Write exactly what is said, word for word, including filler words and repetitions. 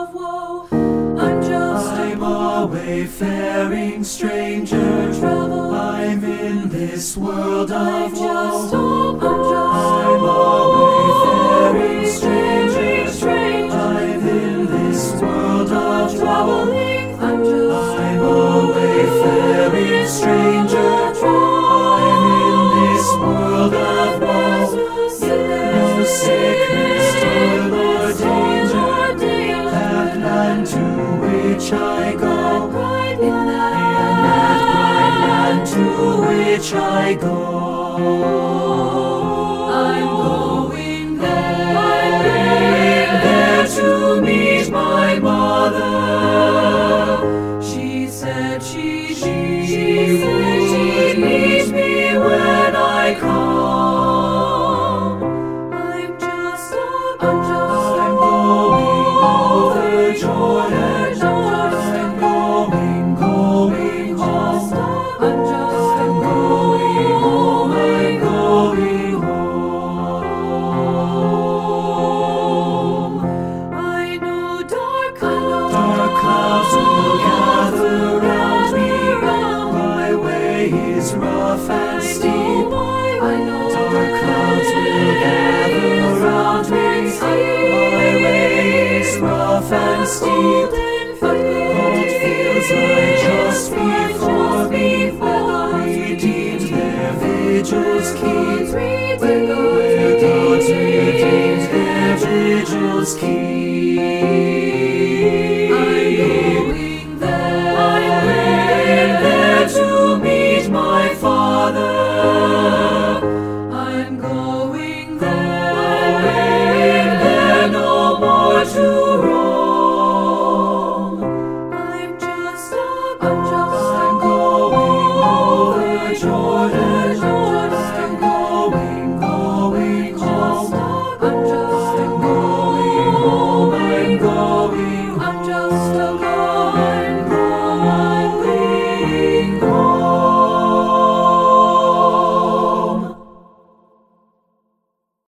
of woe. I'm just I'm a wayfaring stranger. travel. I'm in this world I'm of just woe. a, I'm just I'm a wayfaring wayfaring stranger. stranger. I'm in this world of woe. Traveling, I'm just I'm a wayfaring stranger. I'm in this world of woe. No sickness, toil, or danger. That land to which I go. In That bright land to which I go. I'm going there. I'm going there to meet my mother. She said she, She she said would meet me when I come. I'm just a, I'm just I'm a going over Jordan. I'm going, going home. I'm just I'm going home. I'm going home. I know dark, I know Dark clouds will gather round me. My way is rough and steep. I know Dark clouds will gather round me. My way is rough and steep. Gold fields lie just before me. Redeemed their vigils keep. Where God's redeemed their vigils keep. I'm going there. I'm going there to meet my Father. I'm going I'm there. going there no more to roam. I'm just a, I'm just I'm going over Jordan.